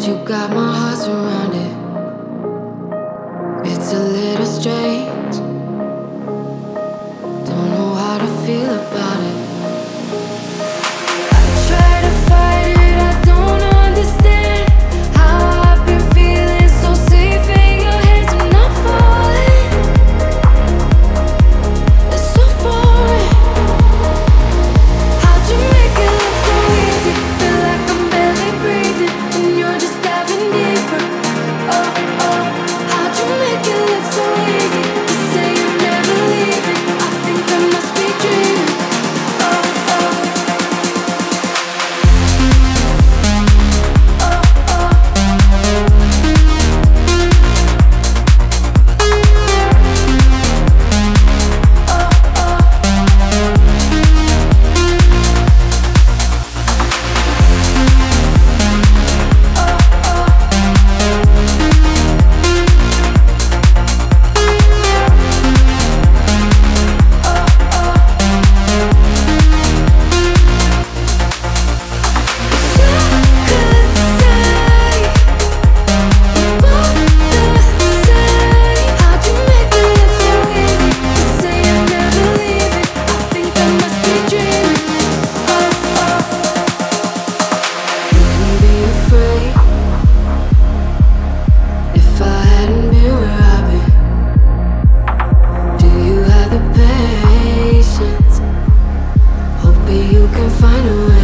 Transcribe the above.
you got my heart surrounded. It's a little strange. Don't know how to feel about it. I try to fight it, I don't understand how I've been feeling so safe in your hands. I'm not falling. It's so foreign. How'd you make it look so easy? Feel like I'm barely breathing when you're just diving deeper. Oh, oh, how'd you make it look so easy? You say you're never leaving. I think I must be dreaming. Oh, oh, you can find a way.